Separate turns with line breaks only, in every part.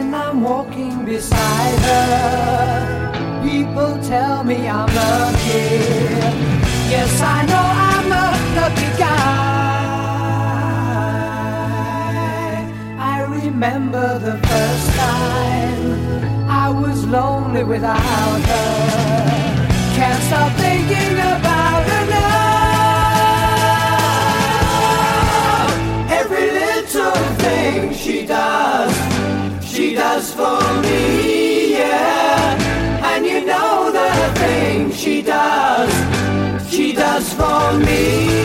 When I'm walking beside her, people tell me I'm lucky. Yes, I know I'm a lucky guy. I remember the first time I was lonely without her. Can't stop thinking about her now. Every little thing she does for me, yeah. And you know the thing she does for me.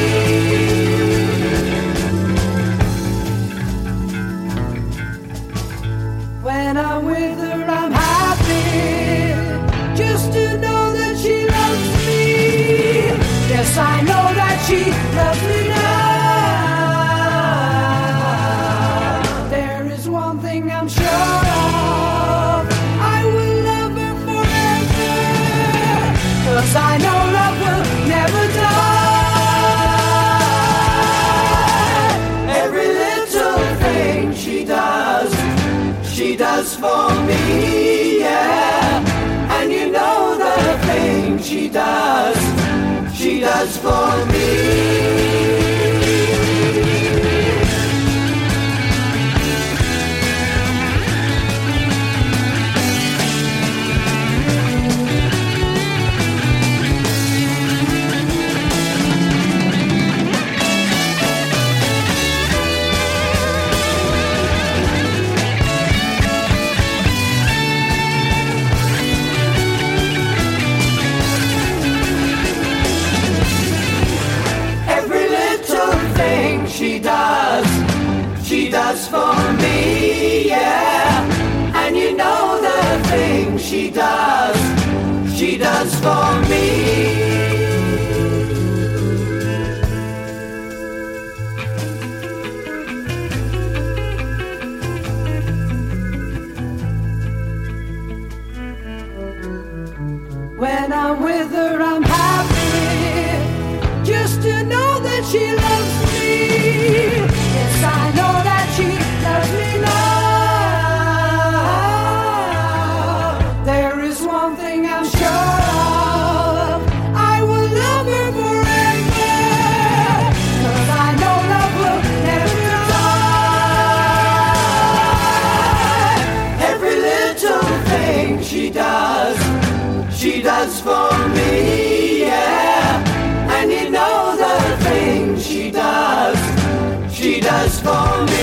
When I'm with her, I'm happy, just to know that she loves me. Yes, I know that she loves me now. There is one thing I'm sure of, I will love her forever, 'cause I know love will never die. Every little thing she does for me, yeah. And you know the thing she does for me. She does for me, yeah. And you know the thing she does for me. When I'm with her, I'm happy, just to know that she loves me. Yes, I know that she loves me now. There is one thing I'm sure of, I will love her forever, 'cause I know love will never die. Every little thing she does for me, yeah. And you know the thing she does for me.